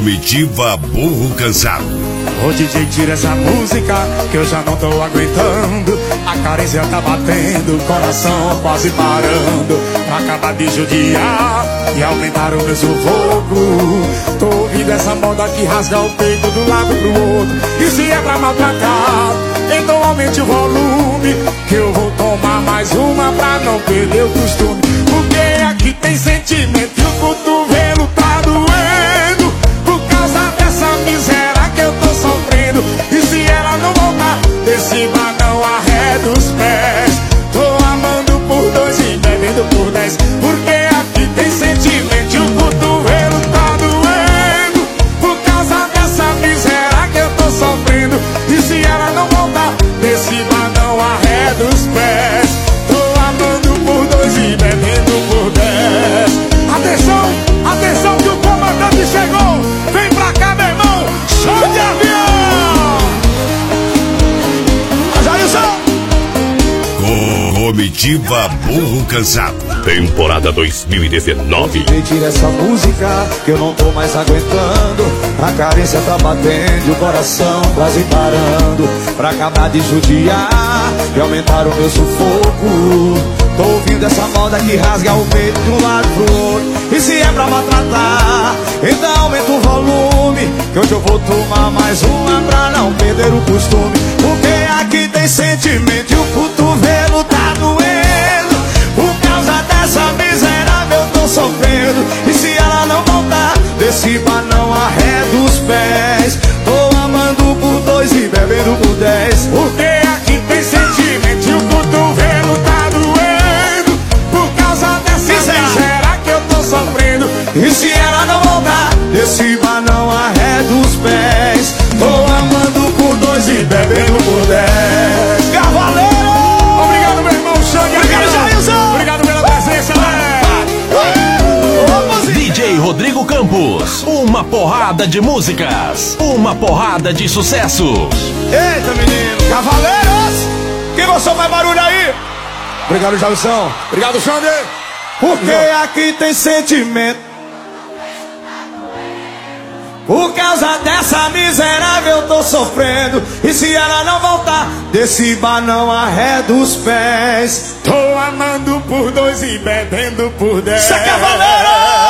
Comitiva Burro Cansado. Ô DJ, tira essa música que eu já não tô aguentando. A carência tá batendo, o coração quase parando. Pra acabar de judiar e aumentar o meu sufoco. Tô ouvindo essa moda que rasga o peito do lado pro outro. E se é pra maltratar, então aumente o volume, que eu vou tomar mais uma pra não perder o costume. Porque aqui tem sentimento e o cotovelo tá doendo por causa dessa miséria que eu tô sofrendo. E se ela não voltar, desse não arreda os pés. Tô amando por 2 e bebendo por 10. Porque aqui tem sentimento e o cotovelo tá doendo por causa dessa miséria que eu tô sofrendo. E se ela não voltar, desse não arreda os pés. Tô amando por 2 e bebendo por 10. Atenção, atenção que o comandante chegou. Vem pra cá, meu irmão. Show de avião. Jailson. Comitiva Burro Cansado. Temporada 2019. DJ, tira essa música que eu não tô mais aguentando. A carência tá batendo e o coração quase parando. Pra acabar de judiar e aumentar o meu sufoco. Tô ouvindo essa moda que rasga o peito de um lado pro outro. E se é pra maltratar, então aumenta o volume, que hoje eu vou tomar mais uma pra não perder o costume. Porque aqui tem sentimento e o cotovelo tá doendo por causa dessa miserável eu tô sofrendo. E se ela não voltar, desse não arreda os pés. Tô amando por 2 e bebendo por 10. Porque aqui tem sentimento e o cotovelo tá doendo por causa dessa miséria que eu tô sofrendo. E se ela não voltar, desse não arreda os pés. Tô amando por 2 e bebendo por 10. Cavaleiro! Obrigado, meu irmão Xande. Obrigado, Jailson. Obrigado pela presença, né? DJ Rodrigo Campos. Uma porrada de músicas. Uma porrada de sucesso. Eita, menino. Cavaleiros! Quem gostou, faz barulho aí. Obrigado, Jailson. Obrigado, Xande. Porque aqui tem sentimento. Por causa dessa miserável eu tô sofrendo. E se ela não voltar, desse não arreda os pés. Tô amando por 2 e bebendo por 10. Cê é cavaleiro!